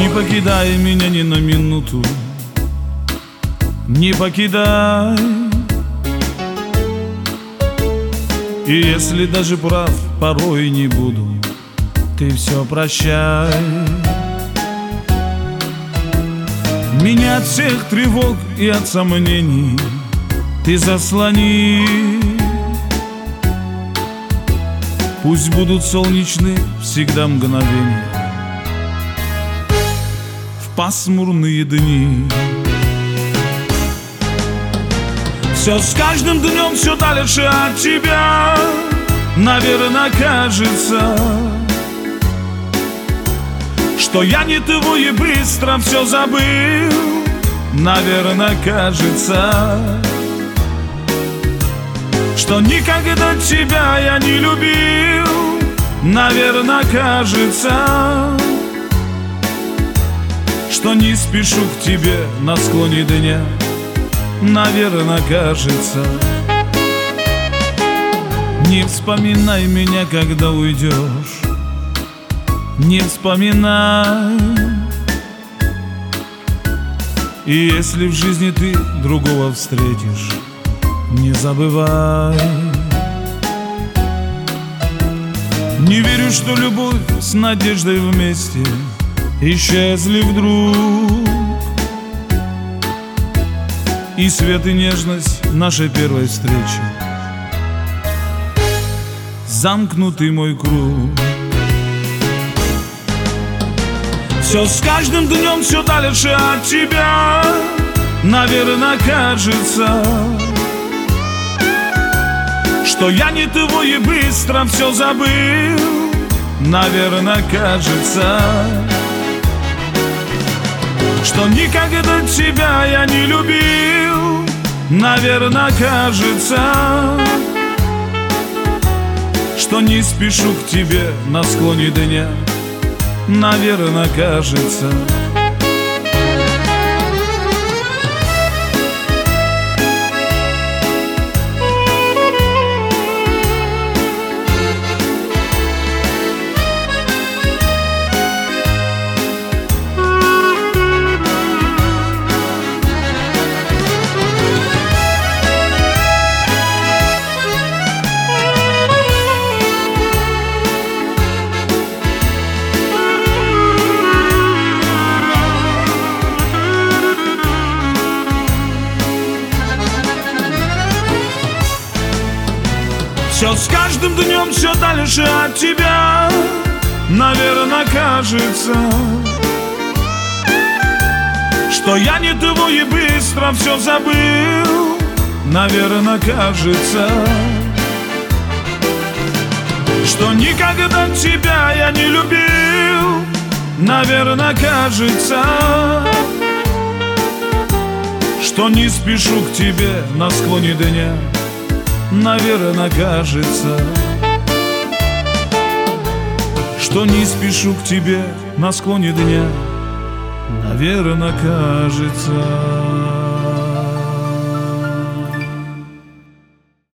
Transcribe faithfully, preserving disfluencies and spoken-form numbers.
покидай меня ни на минуту, не покидай. И если даже прав порой не буду, ты все прощай. Меня от всех тревог и от сомнений ты заслони. Пусть будут солнечны всегда мгновения в пасмурные дни. Все с каждым днем все дальше от тебя, наверное, кажется, что я не твой и быстро все забыл. Наверное, кажется, что никогда тебя я не любил. Наверное, кажется, что не спешу к тебе на склоне дня. Наверное, кажется, не вспоминай меня, когда уйдешь. Не вспоминай. И если в жизни ты другого встретишь, не забывай. Не верю, что любовь с надеждой вместе исчезли вдруг, и свет и нежность нашей первой встречи замкнутый мой круг. Все с каждым днем все дальше от тебя, наверное, кажется, что я не твой и быстро все забыл. Наверное, кажется, что никогда тебя я не любил. Наверное, кажется, что не спешу к тебе на склоне дня. Наверное, кажется. Все с каждым днем все дальше от тебя, наверное, кажется, что я не твой и быстро все забыл. Наверное, кажется, что никогда тебя я не любил. Наверное, кажется, что не спешу к тебе на склоне дня. Наверное, кажется, что не спешу к тебе на склоне дня. Наверное, кажется.